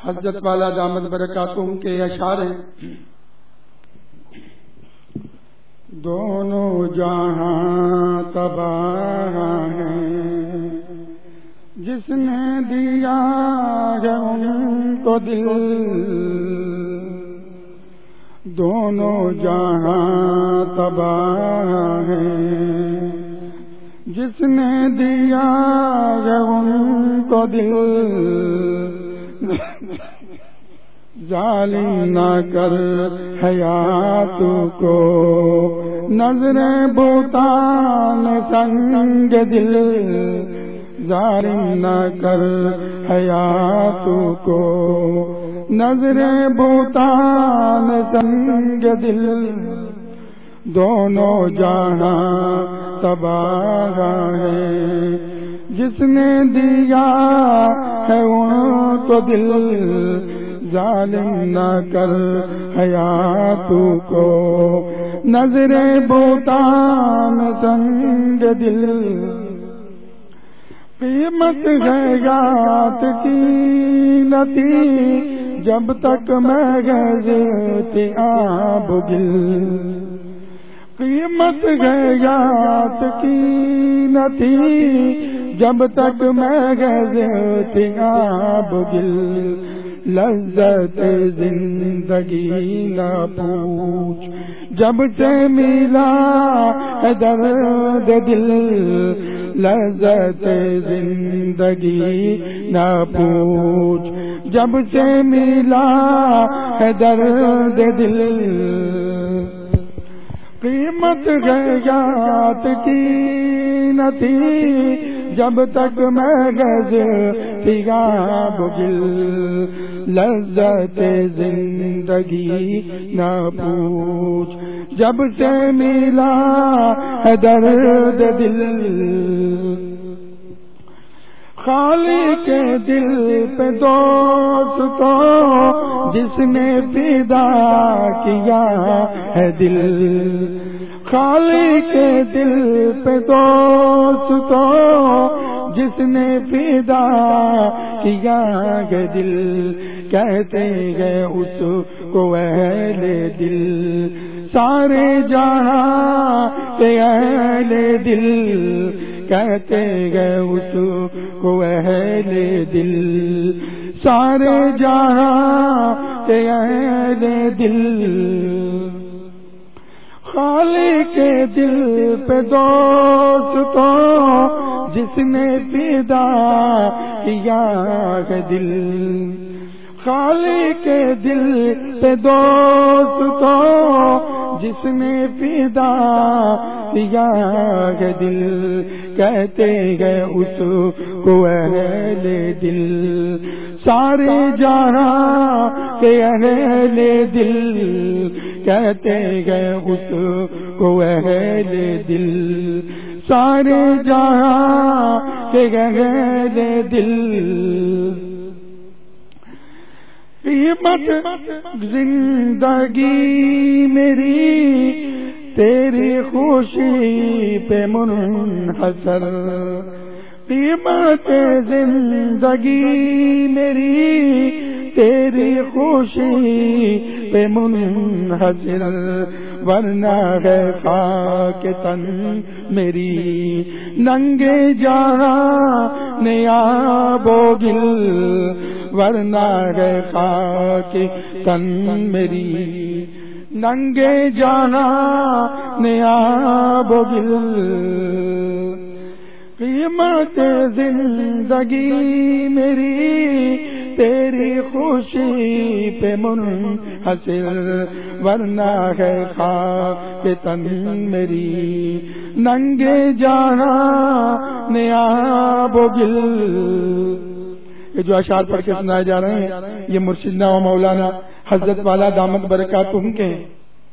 حضرت والا دامت برکاتہم کے اشعار ہیں، دونوں جہاں تباہ ہیں، جس نے دیا ہے ان کو دل، دونوں جہاں تباہ ہیں، جس نے دیا ہے ان کو دل، ظالم نہ کر حیات کو نظر بہتان سنگ دل، ظالم نہ کر حیات کو نظر بہتان سنگ دل، دونوں جہاں تباہ ہے، جس نے دیا ہے ان کو دل، ظالم نہ کر حیات کو نظر بہتان سنگ دل، قیمت حیات کی نتی جب تک محض تھی آب گل، قیمت حیات کی نتی جب تک محض تھی آب گل، لذت زندگی نہ پوچھ جب سے ملا ہے درد دل، لذت زندگی نہ پوچھ جب سے ملا ہے درد دل، قیمت حیات کی نہ تھی جب تک محض تھی آب گل، لذت زندگی نہ پوچھ جب سے ملا ہے درد دل، خالق کے دل پہ دوست کو جس نے فدا کیا ہے دل، خالق کے دل پہ دوست کو جس نے فدا کیا ہے دل، کہتے ہیں اس کو اہل دل سارے جہاں کے اہل دل، کہتے ہیں اس کو اہل دل سارے جہاں کے اہل دل، خالق کے دل پہ دوست کو جس نے فدا کیا ہے دل، خالق کے دل پہ دوست کو جس نے فدا کیا ہے دل، کہتے ہیں اس کو اہل دل سارے جہاں کے اہل دل، کہتے ہیں اس کو اہل دل سارے جہاں کے اہل دل، قیمت زندگی میری تیری خوشی پہ منحصر، قیمت زندگی میری تیری خوشی پہ منحصر، ورنہ ہے خاک تن میری ننگے جہاں نیاب و گل، ورنہ ہے خاک تن میری ننگے جہاں نیاب و گل، قیمت زندگی میری تیری خوشی پہ منحصر، ورنہ ہے خاک تن میری ننگے جہاں نیاب و گل۔ یہ جو اشعار پڑھ کے سنائے جا رہے ہیں یہ مرشدنا و مولانا حضرت والا دامت برکاتہم کے ہیں۔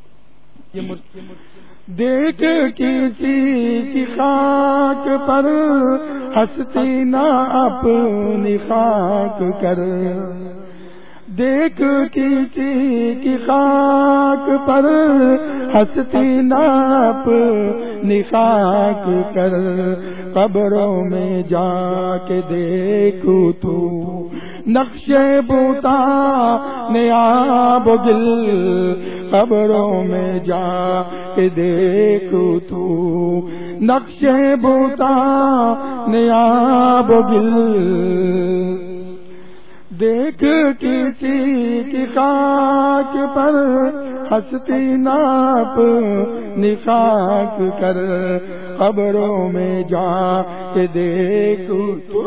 دیکھ کسی کی خاک پر ہستی نہ اپنی خاک کر، دیکھ کسی کی خاک پر ہستی نہ اپنی خاک کر، قبروں میں جا کے دیکھو تو نقش بوتا نیاب و گل قبروں میں جا کے دیکھو تو نقش بوتا نیاب و گل دیکھ کسی کی خاک پر ہستی ناپ نخاک کر قبروں میں جا کے دیکھو تو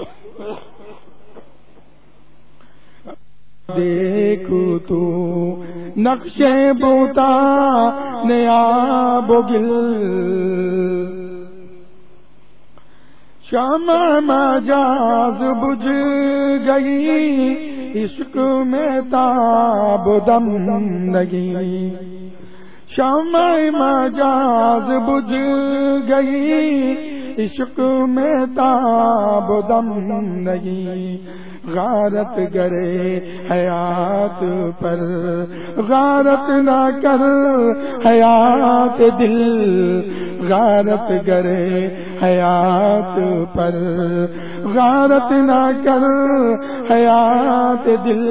دیکھو تو نقش بوتا نیاب و گل شمع مجاز بجھ گئی عشق میں تاب و دم نہیں شمع مجاز بجھ گئی عشق میں تاب و دم نہیں غارت گرے حیات پر غارت نہ کر حیات دل غارت گرے حیات پر غارت نہ کر حیات دل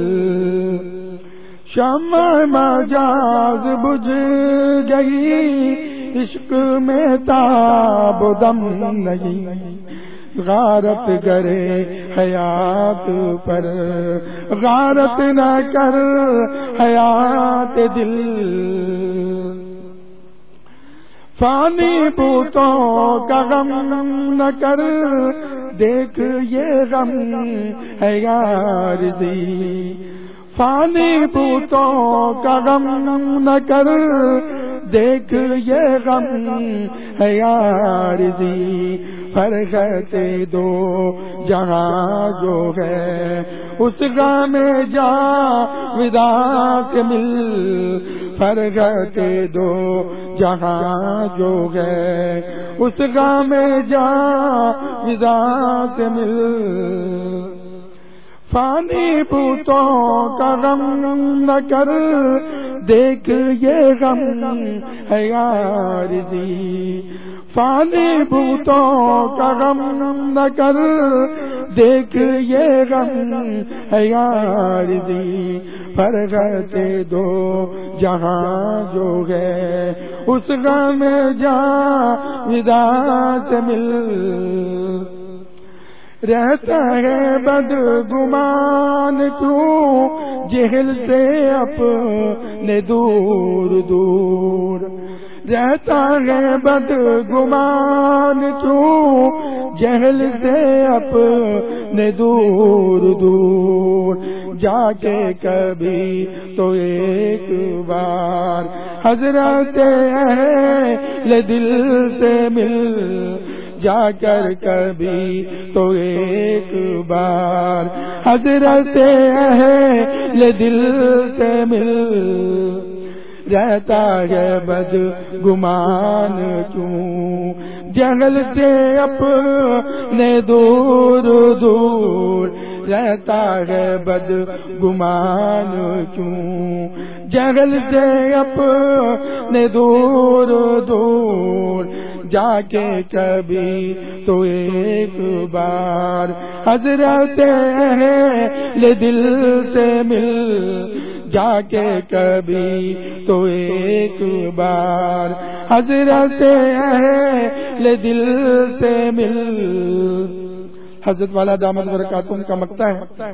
شمع مجاز بجھ گئی عشق میں تاب و دم نہیں غارت گرے حیات پر غارت نہ کر حیات دل فانی بوتوں کا غم نہ کر دیکھ یہ غم ہے یار دی فانی بوتوں کا غم نہ کر دیکھ یہ غم ہے یار دی فرغت دو جہاں جو ہے اس غم میں جا ودا کے مل فرغت دو جہاں جو ہے اس غم میں جا ودا کے مل فانی بوتوں کا غم نہ کر دیکھ یہ غم ہے یار دی فانی بوتوں کا غم نہ کر دیکھ یہ غم ہے یار دی فرغت دو جہاں جو ہے اس غم میں جا ودا سے مل رہتا ہے بدگمان کیوں جہل سے اپنے دور دور رہتا ہے بدگمان کیوں جہل سے اپنے دور دور جا کے کبھی تو ایک بار حضرت اہل دل سے مل جا کر کبھی تو ایک بار حضرت اہل دل سے مل رہتا ہے بد گمان کیوں جنگل سے اپنے دور دور رہتا ہے بد گمان کیوں جنگل سے اپنے دور دور جا کے کبھی تو ایک بار حضرت اہل دل سے مل جا کے کبھی تو ایک بار حضرت اہل دل سے مل. حضرت والا دامت برکاتہم کا مقطع ہے.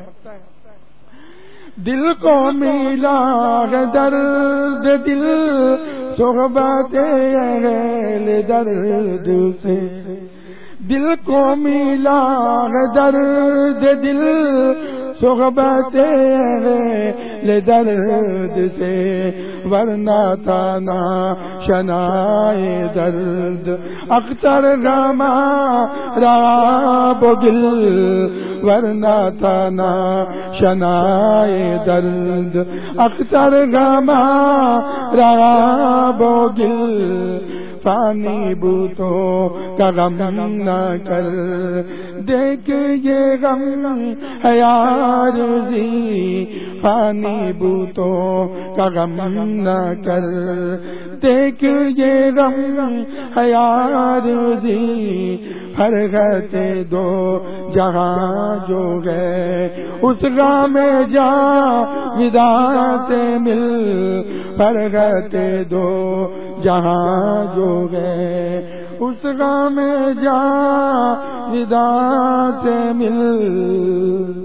دل کو ملا ہے درد دل صحبت اہل درد سے دل کو ملا ہے درد دل صحبت اہل درد سے ورنہ تھا نا شنائے درد اختر غما راب گل ورنہ تھا نا شنائے درد اختر غما راب گل فانی بوتوں کا غم نہ کر دیکھ یہ غم ہے عارضی فانی بوتوں کا غم نہ کر، دیکھ یہ غم ہے عارضی فرغت دو جہاں جو ہے، اس غم جاویداں سے مل فرغت دو جہاں جو ہے، اس غم جاویداں سے مل